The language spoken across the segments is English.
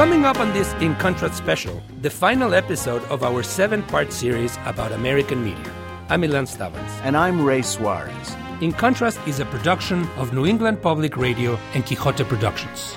Coming up on this In Contrast special, the final episode of our 7-part series about American media. I'm Ilan Stavans. And I'm Ray Suarez. In Contrast is a production of New England Public Radio and Quixote Productions.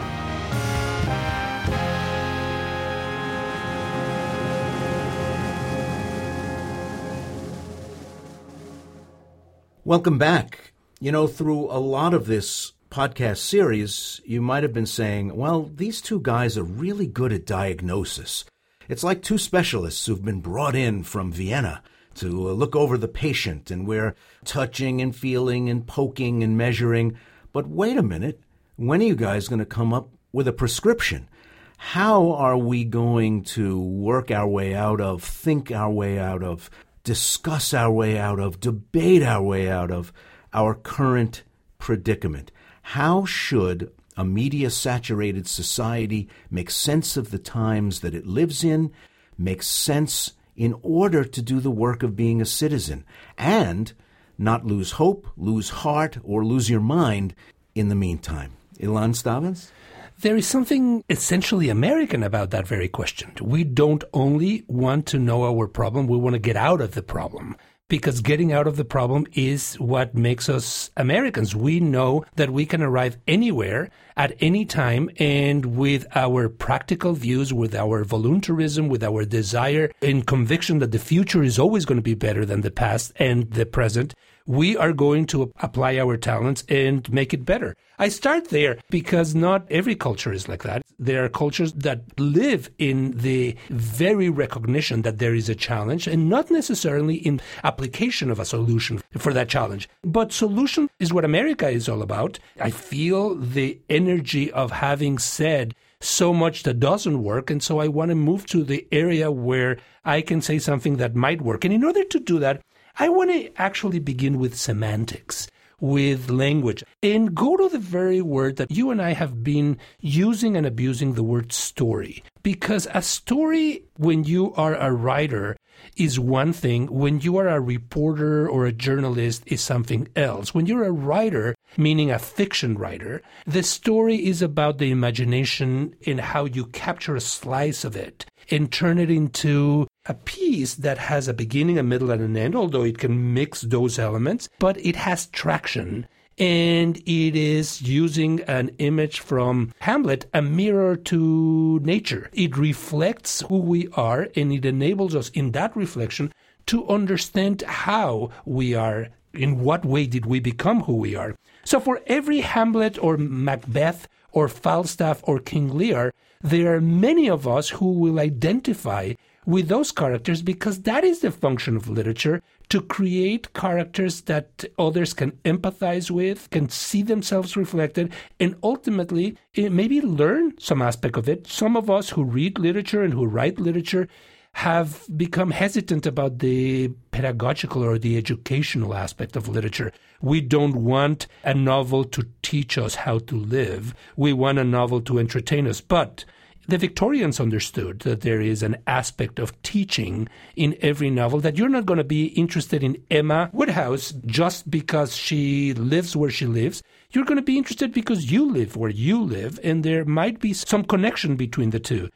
Welcome back. You know, through a lot of this podcast series, you might have been saying, well, these two guys are really good at diagnosis. It's like two specialists who've been brought in from Vienna to look over the patient, and we're touching and feeling and poking and measuring. But wait a minute, when are you guys going to come up with a prescription? How are we going to work our way out of, think our way out of, discuss our way out of, debate our way out of our current predicament? How should a media-saturated society make sense of the times that it lives in, make sense in order to do the work of being a citizen, and not lose hope, lose heart, or lose your mind in the meantime? Ilan Stavans? There is something essentially American about that very question. We don't only want to know our problem, we want to get out of the problem. Because getting out of the problem is what makes us Americans. We know that we can arrive anywhere at any time, and with our practical views, with our voluntarism, with our desire and conviction that the future is always going to be better than the past and the present, we are going to apply our talents and make it better. I start there because not every culture is like that. There are cultures that live in the very recognition that there is a challenge and not necessarily in application of a solution for that challenge. But solution is what America is all about. I feel the energy of having said so much that doesn't work, and so I want to move to the area where I can say something that might work. And in order to do that, I want to actually begin with semantics, with language, and go to the very word that you and I have been using and abusing, the word story. Because a story, when you are a writer, is one thing. When you are a reporter or a journalist, is something else. When you're a writer, meaning a fiction writer, the story is about the imagination and how you capture a slice of it and turn it into a piece that has a beginning, a middle, and an end, although it can mix those elements, but it has traction. And it is using an image from Hamlet, a mirror to nature. It reflects who we are, and it enables us in that reflection to understand how we are, in what way did we become who we are. So for every Hamlet or Macbeth or Falstaff or King Lear, there are many of us who will identify with those characters, because that is the function of literature, to create characters that others can empathize with, can see themselves reflected, and ultimately maybe learn some aspect of it. Some of us who read literature and who write literature have become hesitant about the pedagogical or the educational aspect of literature. We don't want a novel to teach us how to live. We want a novel to entertain us. But the Victorians understood that there is an aspect of teaching in every novel, that you're not going to be interested in Emma Woodhouse just because she lives where she lives. You're going to be interested because you live where you live, and there might be some connection between the two.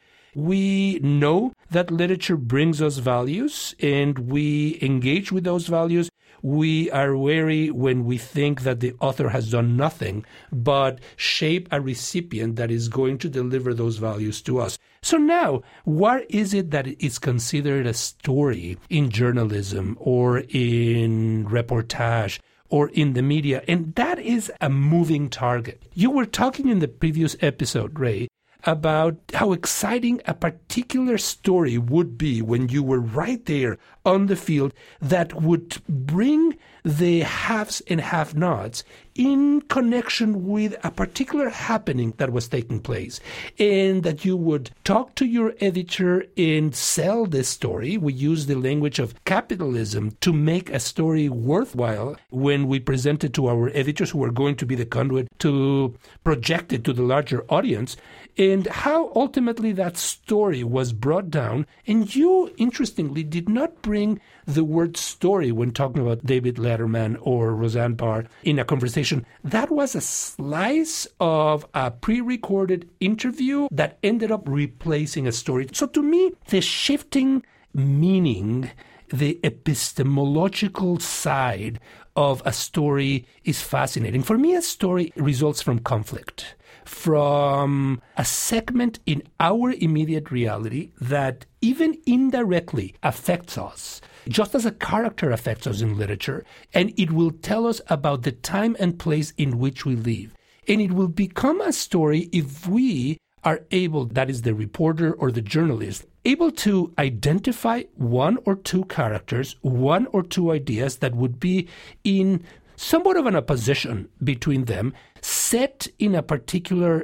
We know that literature brings us values, and we engage with those values. We are wary when we think that the author has done nothing but shape a recipient that is going to deliver those values to us. So now, what is it that is considered a story in journalism or in reportage or in the media? And that is a moving target. You were talking in the previous episode, Ray, about how exciting a particular story would be when you were right there on the field, that would bring the haves and have-nots in connection with a particular happening that was taking place, and that you would talk to your editor and sell this story. We use the language of capitalism to make a story worthwhile when we present it to our editors, who are going to be the conduit to project it to the larger audience, and how ultimately that story was brought down. And you, interestingly, did not bring the word story when talking about David Letterman or Roseanne Barr in a conversation television, that was a slice of a pre-recorded interview that ended up replacing a story. So to me, the shifting meaning, the epistemological side of a story is fascinating. For me, a story results from conflict, from a segment in our immediate reality that even indirectly affects us, just as a character affects us in literature, and it will tell us about the time and place in which we live. And it will become a story if we are able, that is the reporter or the journalist, able to identify one or two characters, one or two ideas that would be in somewhat of an opposition between them, set in a particular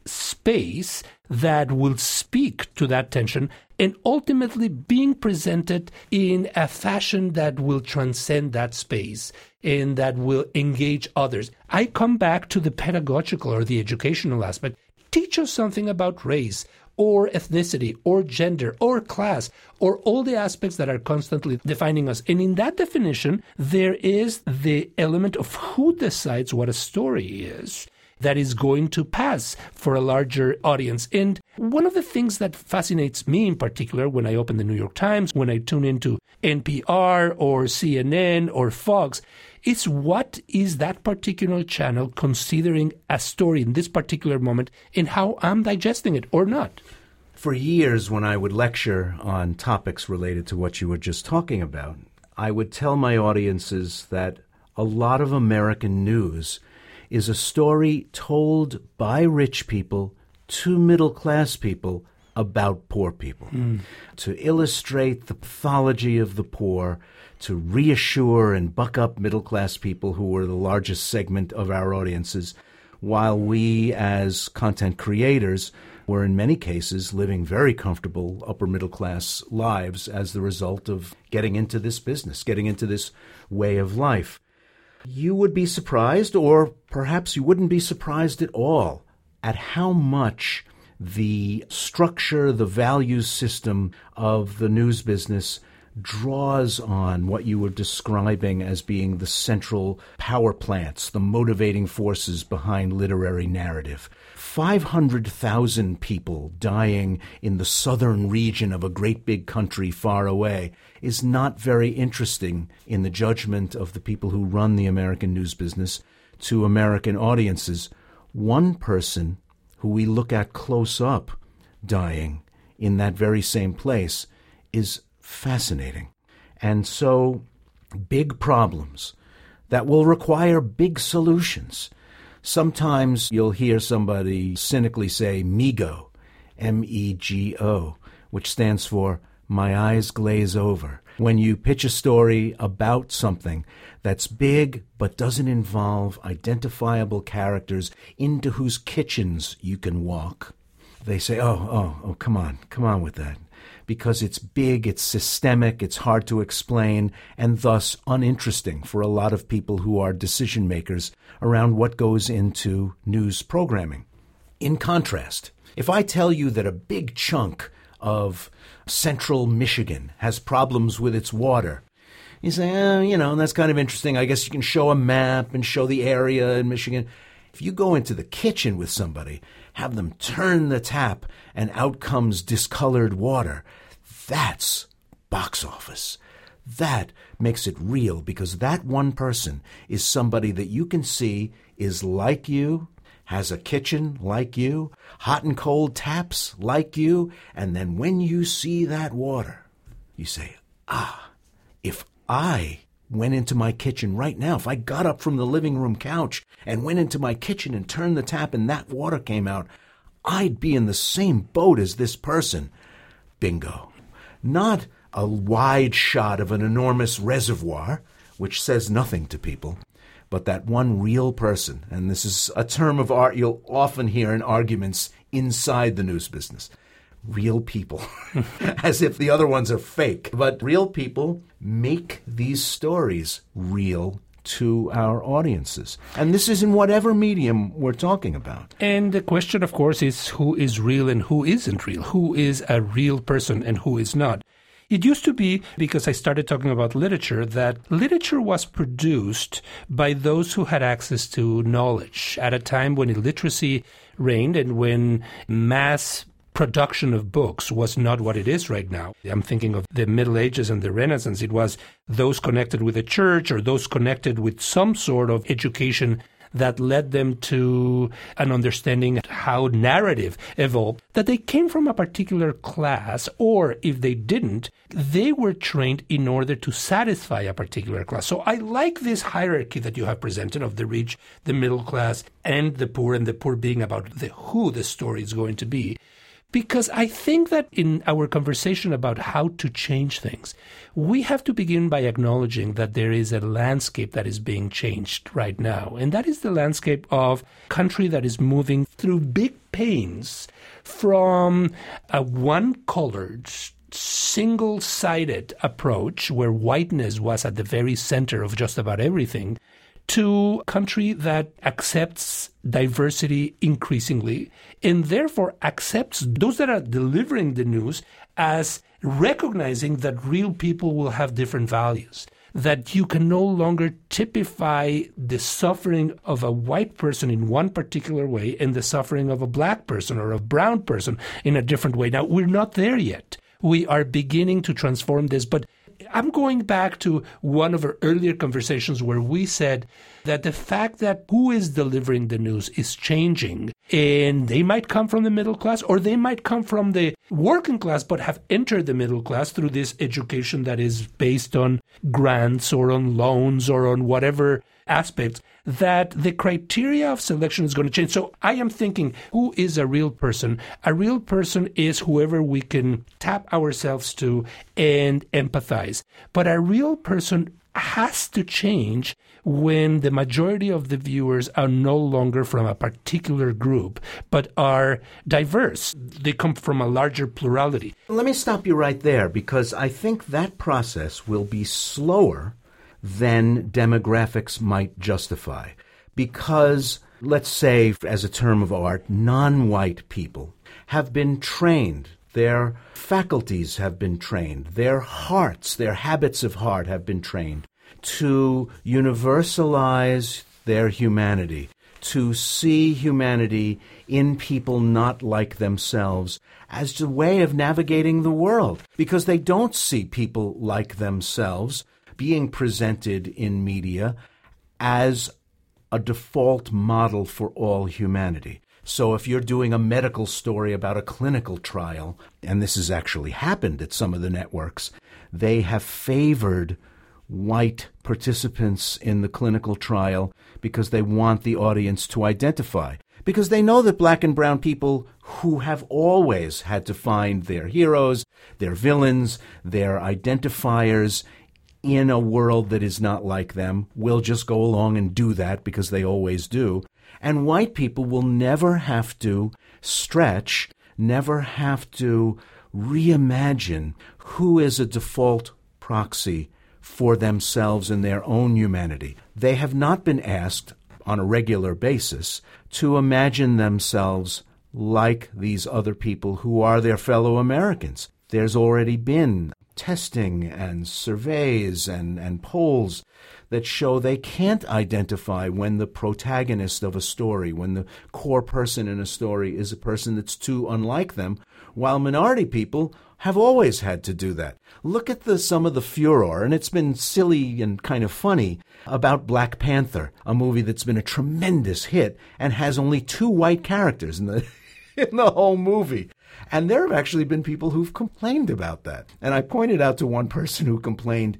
space that will speak to that tension, and ultimately being presented in a fashion that will transcend that space and that will engage others. I come back to the pedagogical or the educational aspect. Teach us something about race or ethnicity or gender or class or all the aspects that are constantly defining us. And in that definition, there is the element of who decides what a story is that is going to pass for a larger audience. And one of the things that fascinates me in particular when I open the New York Times, when I tune into NPR or CNN or Fox, is what is that particular channel considering a story in this particular moment and how I'm digesting it or not. For years, when I would lecture on topics related to what you were just talking about, I would tell my audiences that a lot of American news is a story told by rich people to middle-class people about poor people, to illustrate the pathology of the poor, to reassure and buck up middle-class people who were the largest segment of our audiences, while we as content creators were in many cases living very comfortable upper-middle-class lives as the result of getting into this business, getting into this way of life. You would be surprised, or perhaps you wouldn't be surprised at all, at how much the structure, the values system of the news business draws on what you were describing as being the central power plants, the motivating forces behind literary narrative. 500,000 people dying in the southern region of a great big country far away is not very interesting in the judgment of the people who run the American news business to American audiences. One person who we look at close up dying in that very same place is fascinating. And so big problems that will require big solutions. Sometimes you'll hear somebody cynically say MEGO, M-E-G-O, which stands for My Eyes Glaze Over. When you pitch a story about something that's big but doesn't involve identifiable characters into whose kitchens you can walk, they say, oh, come on with that. Because it's big, it's systemic, it's hard to explain, and thus uninteresting for a lot of people who are decision makers around what goes into news programming. In contrast, if I tell you that a big chunk of central Michigan has problems with its water, you say, that's kind of interesting. I guess you can show a map and show the area in Michigan. If you go into the kitchen with somebody, have them turn the tap, and out comes discolored water, that's box office. That makes it real, because that one person is somebody that you can see is like you, has a kitchen like you, hot and cold taps like you, and then when you see that water, you say, if I went into my kitchen right now, if I got up from the living room couch and went into my kitchen and turned the tap and that water came out, I'd be in the same boat as this person. Bingo. Not a wide shot of an enormous reservoir, which says nothing to people, but that one real person. And this is a term of art you'll often hear in arguments inside the news business. Real people, as if the other ones are fake. But real people make these stories real to our audiences. And this is in whatever medium we're talking about. And the question, of course, is who is real and who isn't real? Who is a real person and who is not? It used to be, because I started talking about literature, that literature was produced by those who had access to knowledge at a time when illiteracy reigned and when mass production of books was not what it is right now. I'm thinking of the Middle Ages and the Renaissance. It was those connected with the church or those connected with some sort of education that led them to an understanding of how narrative evolved, that they came from a particular class, or if they didn't, they were trained in order to satisfy a particular class. So I like this hierarchy that you have presented of the rich, the middle class, and the poor being about who the story is going to be. Because I think that in our conversation about how to change things, we have to begin by acknowledging that there is a landscape that is being changed right now. And that is the landscape of a country that is moving through big pains from a one-colored, single-sided approach where whiteness was at the very center of just about everything, to a country that accepts diversity increasingly and therefore accepts those that are delivering the news as recognizing that real people will have different values, that you can no longer typify the suffering of a white person in one particular way and the suffering of a black person or a brown person in a different way. Now, we're not there yet. We are beginning to transform this, but I'm going back to one of our earlier conversations where we said that the fact that who is delivering the news is changing, and they might come from the middle class or they might come from the working class but have entered the middle class through this education that is based on grants or on loans or on whatever aspects, that the criteria of selection is going to change. So I am thinking, who is a real person? A real person is whoever we can tap ourselves to and empathize. But a real person has to change when the majority of the viewers are no longer from a particular group, but are diverse. They come from a larger plurality. Let me stop you right there, because I think that process will be slower than demographics might justify. Because, let's say, as a term of art, non-white people have been trained. Their faculties have been trained. Their hearts, their habits of heart have been trained to universalize their humanity, to see humanity in people not like themselves as a way of navigating the world, because they don't see people like themselves being presented in media as a default model for all humanity. So if you're doing a medical story about a clinical trial, and this has actually happened at some of the networks, they have favored white participants in the clinical trial because they want the audience to identify. Because they know that black and brown people who have always had to find their heroes, their villains, their identifiers in a world that is not like them will just go along and do that because they always do. And white people will never have to stretch, never have to reimagine who is a default proxy for themselves and their own humanity. They have not been asked on a regular basis to imagine themselves like these other people who are their fellow Americans. There's already been testing and surveys and polls that show they can't identify when the protagonist of a story, when the core person in a story is a person that's too unlike them, while minority people have always had to do that. Look at some of the furor, and it's been silly and kind of funny, about Black Panther, a movie that's been a tremendous hit and has only 2 white characters in the whole movie. And there have actually been people who've complained about that. And I pointed out to one person who complained,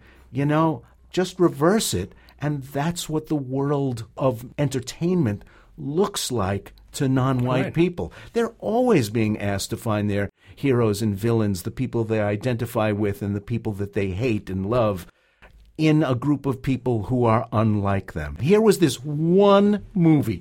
just reverse it, and that's what the world of entertainment looks like to non-white people. They're always being asked to find their heroes and villains, the people they identify with and the people that they hate and love, in a group of people who are unlike them. Here was this one movie.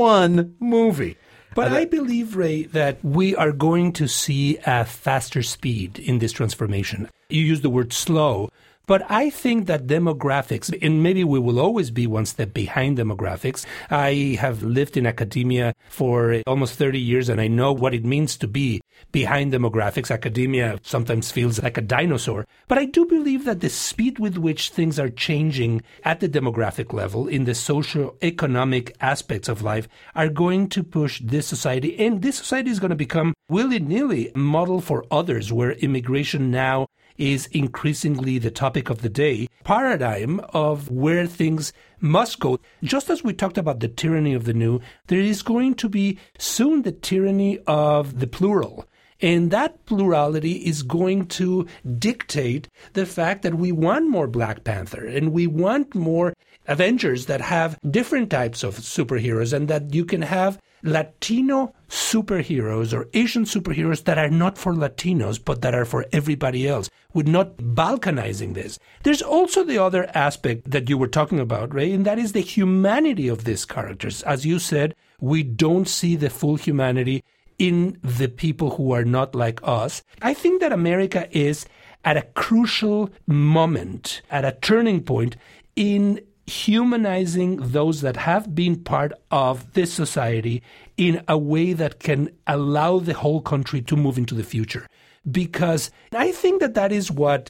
But I believe, Ray, that we are going to see a faster speed in this transformation. You use the word slow, But I think that demographics, and maybe we will always be one step behind demographics. I have lived in academia for almost 30 years, and I know what it means to be behind demographics. Academia sometimes feels like a dinosaur. But I do believe that the speed with which things are changing at the demographic level in the socio-economic aspects of life are going to push this society. And this society is going to become willy-nilly a model for others, where immigration now is increasingly the topic of the day, paradigm of where things must go. Just as we talked about the tyranny of the new, there is going to be soon the tyranny of the plural. And that plurality is going to dictate the fact that we want more Black Panther and we want more Avengers that have different types of superheroes, and that you can have Latino superheroes or Asian superheroes that are not for Latinos, but that are for everybody else. We're not balkanizing this. There's also the other aspect that you were talking about, Ray, and that is the humanity of these characters. As you said, we don't see the full humanity in the people who are not like us. I think that America is at a crucial moment, at a turning point in humanizing those that have been part of this society in a way that can allow the whole country to move into the future. Because I think that that is what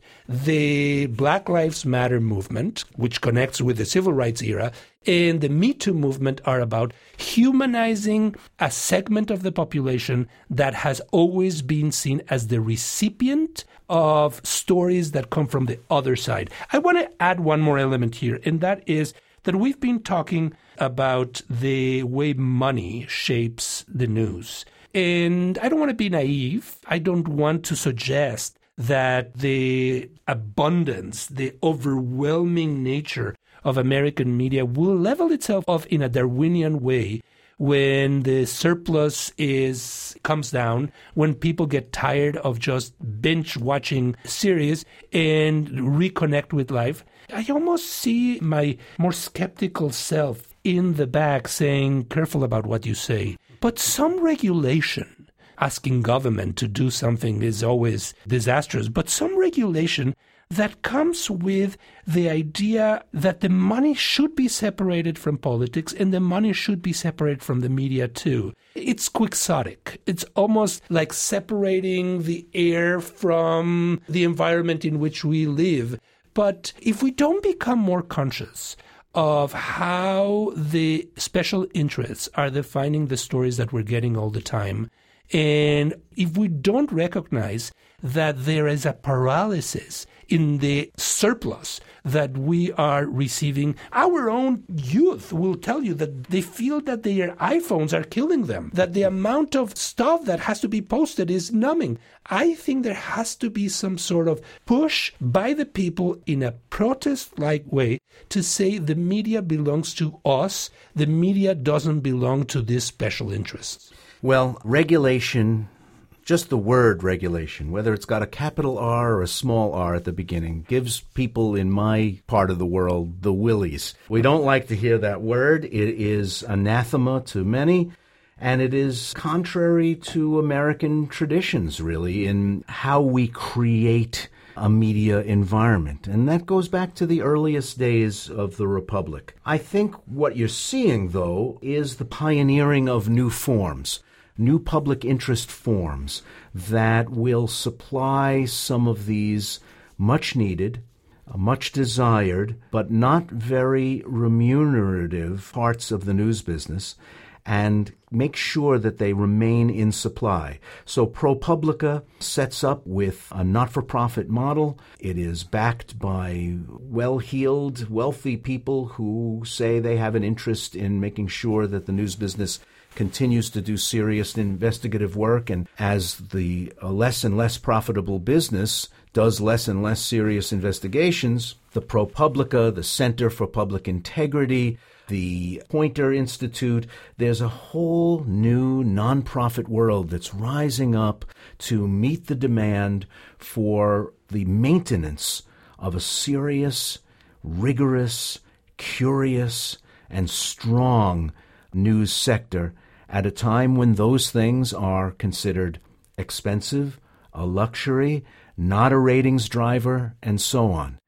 the Black Lives Matter movement, which connects with the civil rights era, and the Me Too movement are about, humanizing a segment of the population that has always been seen as the recipient of stories that come from the other side. I want to add one more element here, and that is that we've been talking about the way money shapes the news. And I don't want to be naive. I don't want to suggest that the abundance, the overwhelming nature of American media will level itself off in a Darwinian way when the surplus comes down, when people get tired of just binge watching series and reconnect with life. I almost see my more skeptical self in the back saying, careful about what you say. But some regulation, asking government to do something is always disastrous, but some regulation that comes with the idea that the money should be separated from politics and the money should be separated from the media too. It's quixotic. It's almost like separating the air from the environment in which we live. But if we don't become more conscious of how the special interests are defining the stories that we're getting all the time, and if we don't recognize that there is a paralysis in the surplus that we are receiving, our own youth will tell you that they feel that their iPhones are killing them, that the amount of stuff that has to be posted is numbing. I think there has to be some sort of push by the people in a protest-like way to say the media belongs to us, the media doesn't belong to these special interests. Well, regulation, just the word regulation, whether it's got a capital R or a small r at the beginning, gives people in my part of the world the willies. We don't like to hear that word. It is anathema to many, and it is contrary to American traditions, really, in how we create a media environment. And that goes back to the earliest days of the Republic. I think what you're seeing, though, is the pioneering of new forms, new public interest forms that will supply some of these much needed, much desired, but not very remunerative parts of the news business, and make sure that they remain in supply. So ProPublica sets up with a not-for-profit model. It is backed by well-heeled, wealthy people who say they have an interest in making sure that the news business continues to do serious investigative work, and as the less and less profitable business does less and less serious investigations, the ProPublica, the Center for Public Integrity, the Poynter Institute, there's a whole new nonprofit world that's rising up to meet the demand for the maintenance of a serious, rigorous, curious, and strong news sector at a time when those things are considered expensive, a luxury, not a ratings driver, and so on.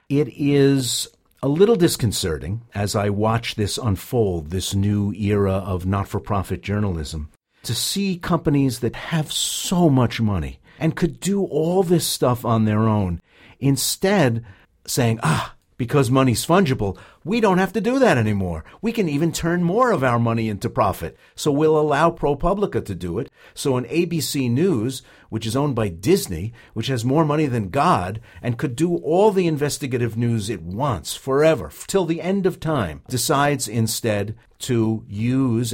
It is a little disconcerting as I watch this unfold, this new era of not-for-profit journalism, to see companies that have so much money and could do all this stuff on their own, instead saying, because money's fungible, we don't have to do that anymore. We can even turn more of our money into profit. So we'll allow ProPublica to do it. So an ABC News, which is owned by Disney, which has more money than God and could do all the investigative news it wants forever, till the end of time, decides instead to use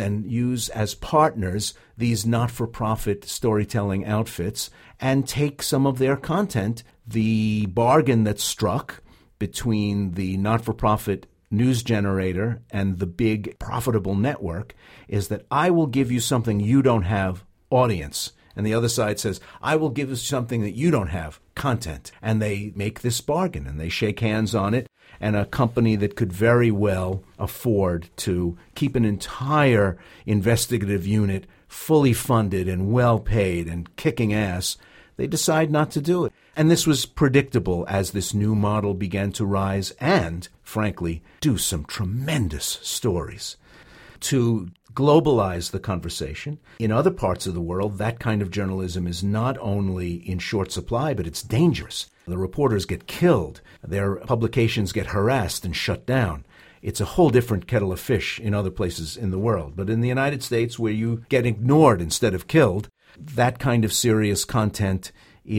as partners these not-for-profit storytelling outfits and take some of their content, the bargain that's struck between the not-for-profit news generator and the big profitable network is that I will give you something you don't have, audience. And the other side says, I will give you something that you don't have, content. And they make this bargain and they shake hands on it. And a company that could very well afford to keep an entire investigative unit fully funded and well paid and kicking ass, they decide not to do it. And this was predictable as this new model began to rise and, frankly, do some tremendous stories. To globalize the conversation, in other parts of the world, that kind of journalism is not only in short supply, but it's dangerous. The reporters get killed. Their publications get harassed and shut down. It's a whole different kettle of fish in other places in the world. But in the United States, where you get ignored instead of killed, that kind of serious content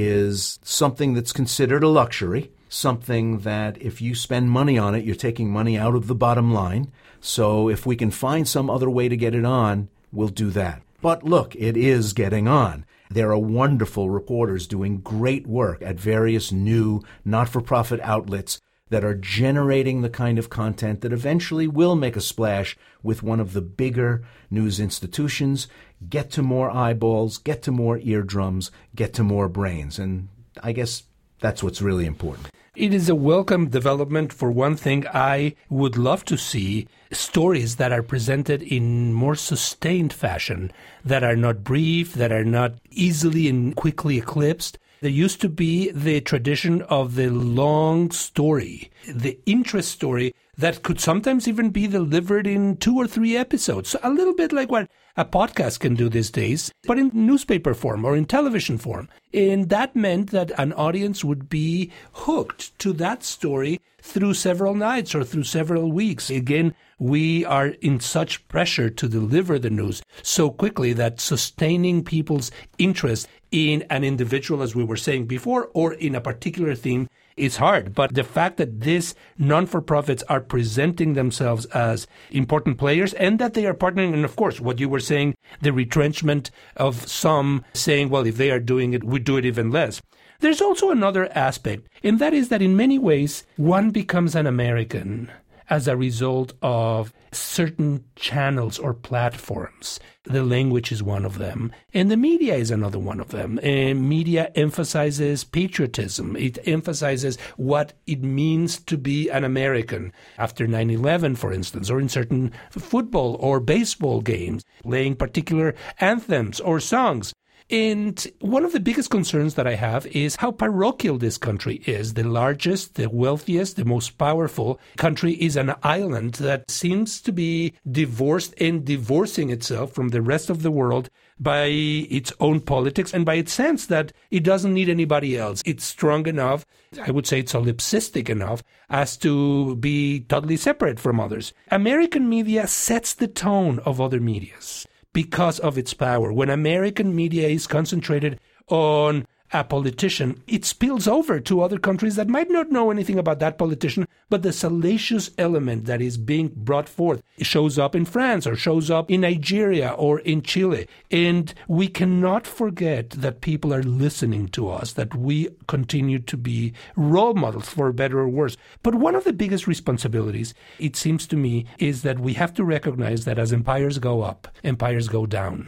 is something that's considered a luxury, something that if you spend money on it, you're taking money out of the bottom line. So if we can find some other way to get it on, we'll do that. But look, it is getting on. There are wonderful reporters doing great work at various new not-for-profit outlets that are generating the kind of content that eventually will make a splash with one of the bigger news institutions, get to more eyeballs, get to more eardrums, get to more brains. And I guess that's what's really important. It is a welcome development. For one thing, I would love to see stories that are presented in more sustained fashion, that are not brief, that are not easily and quickly eclipsed. There used to be the tradition of the long story, the interest story that could sometimes even be delivered in 2 or 3 episodes. So a little bit like what a podcast can do these days, but in newspaper form or in television form. And that meant that an audience would be hooked to that story through several nights or through several weeks. Again, we are in such pressure to deliver the news so quickly that sustaining people's interest in an individual, as we were saying before, or in a particular theme is hard. But the fact that these non-for-profits are presenting themselves as important players and that they are partnering, and of course, what you were saying, the retrenchment of some saying, well, if they are doing it, we do it even less. There's also another aspect, and that is that in many ways, one becomes an American as a result of certain channels or platforms. The language is one of them, and the media is another one of them. And media emphasizes patriotism. It emphasizes what it means to be an American after 9/11, for instance, or in certain football or baseball games, playing particular anthems or songs. And one of the biggest concerns that I have is how parochial this country is. The largest, the wealthiest, the most powerful country is an island that seems to be divorced and divorcing itself from the rest of the world by its own politics and by its sense that it doesn't need anybody else. It's strong enough, I would say it's solipsistic enough, as to be totally separate from others. American media sets the tone of other medias because of its power. When American media is concentrated on a politician, it spills over to other countries that might not know anything about that politician, but the salacious element that is being brought forth shows up in France or shows up in Nigeria or in Chile. And we cannot forget that people are listening to us, that we continue to be role models for better or worse. But one of the biggest responsibilities, it seems to me, is that we have to recognize that as empires go up, empires go down.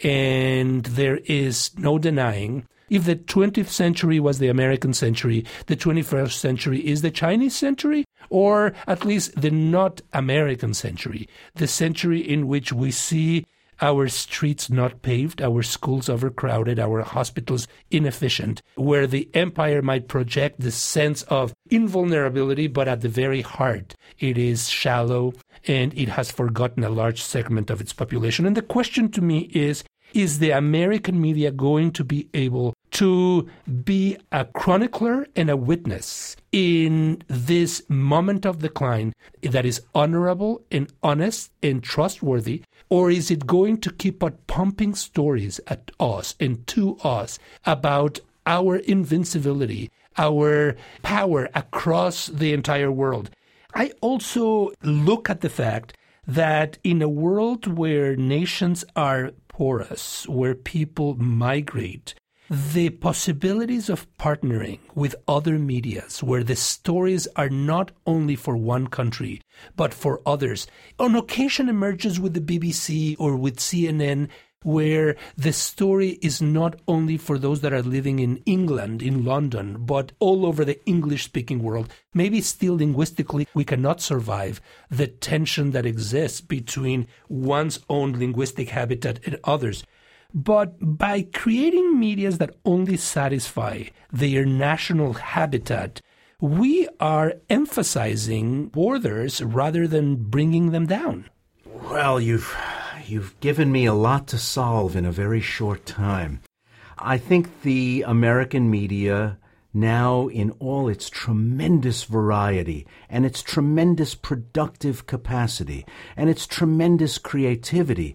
And there is no denying, if the 20th century was the American century, the 21st century is the Chinese century, or at least the not American century, the century in which we see our streets not paved, our schools overcrowded, our hospitals inefficient, where the empire might project this sense of invulnerability, but at the very heart, it is shallow and it has forgotten a large segment of its population. And the question to me is the American media going to be able to be a chronicler and a witness in this moment of decline that is honorable and honest and trustworthy? Or is it going to keep on pumping stories at us and to us about our invincibility, our power across the entire world? I also look at the fact that in a world where nations are porous, where people migrate, the possibilities of partnering with other medias, where the stories are not only for one country, but for others, on occasion emerges with the BBC or with CNN, where the story is not only for those that are living in England, in London, but all over the English-speaking world. Maybe still linguistically, we cannot survive the tension that exists between one's own linguistic habitat and others. But by creating medias that only satisfy their national habitat, we are emphasizing borders rather than bringing them down. Well, you've given me a lot to solve in a very short time. I think the American media now, in all its tremendous variety and its tremendous productive capacity and its tremendous creativity,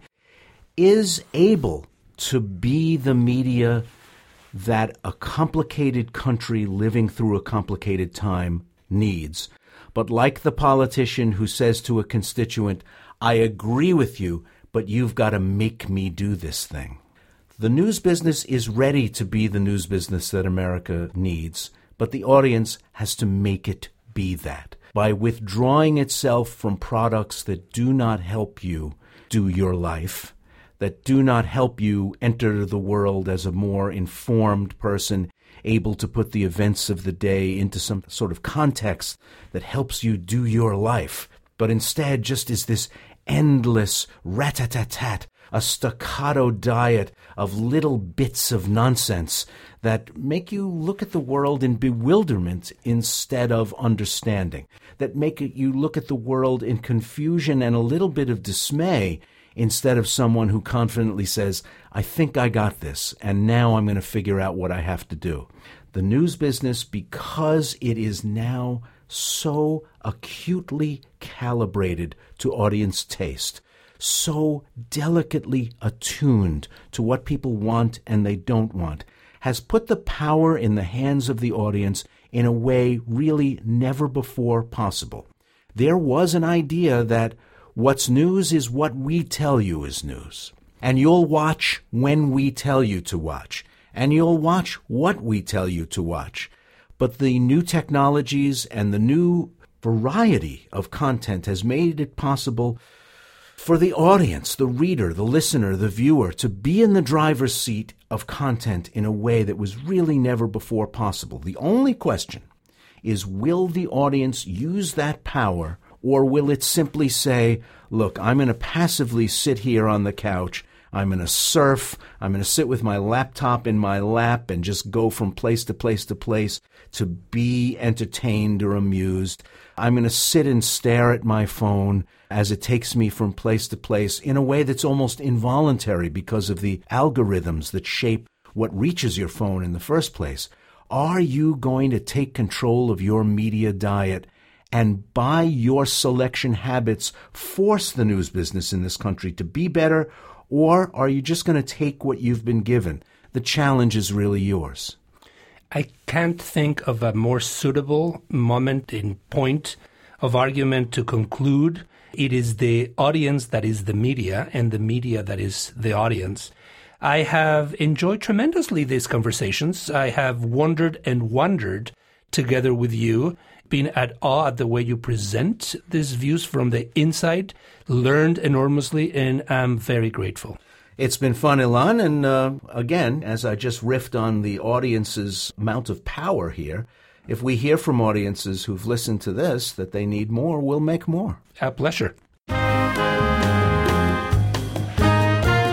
is able to be the media that a complicated country living through a complicated time needs. But like the politician who says to a constituent, I agree with you, but you've got to make me do this thing. The news business is ready to be the news business that America needs, but the audience has to make it be that by withdrawing itself from products that do not help you do your life, that do not help you enter the world as a more informed person, able to put the events of the day into some sort of context that helps you do your life, but instead just is this endless rat-a-tat-tat, a staccato diet of little bits of nonsense that make you look at the world in bewilderment instead of understanding, that make you look at the world in confusion and a little bit of dismay instead of someone who confidently says, I think I got this, and now I'm going to figure out what I have to do. The news business, because it is now so acutely calibrated to audience taste, so delicately attuned to what people want and they don't want, has put the power in the hands of the audience in a way really never before possible. There was an idea that what's news is what we tell you is news. And you'll watch when we tell you to watch. And you'll watch what we tell you to watch. But the new technologies and the new variety of content has made it possible for the audience, the reader, the listener, the viewer, to be in the driver's seat of content in a way that was really never before possible. The only question is, will the audience use that power, or will it simply say, look, I'm going to passively sit here on the couch, I'm going to surf, I'm going to sit with my laptop in my lap and just go from place to place to place to be entertained or amused. I'm going to sit and stare at my phone as it takes me from place to place in a way that's almost involuntary because of the algorithms that shape what reaches your phone in the first place. Are you going to take control of your media diet and by your selection habits force the news business in this country to be better, or are you just going to take what you've been given? The challenge is really yours. I can't think of a more suitable moment in point of argument to conclude. It is the audience that is the media and the media that is the audience. I have enjoyed tremendously these conversations. I have wondered and wondered together with you, been at awe at the way you present these views from the inside, learned enormously, and I'm very grateful. It's been fun, Ilan, and again, as I just riffed on the audience's amount of power here, if we hear from audiences who've listened to this that they need more, we'll make more. A pleasure.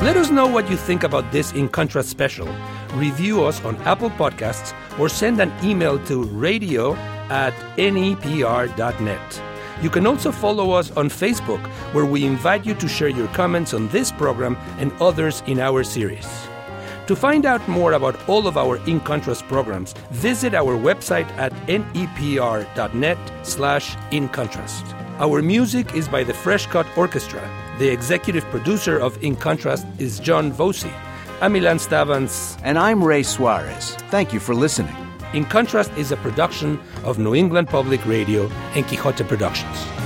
Let us know what you think about this In Contrast special. Review us on Apple Podcasts or send an email to radio@nepr.net. You can also follow us on Facebook, where we invite you to share your comments on this program and others in our series. To find out more about all of our In Contrast programs, visit our website at nepr.net/incontrast. Our music is by the Fresh Cut Orchestra. The executive producer of In Contrast is John Voci. I'm Ilan Stavans. And I'm Ray Suarez. Thank you for listening. In Contrast is a production of New England Public Radio and Quixote Productions.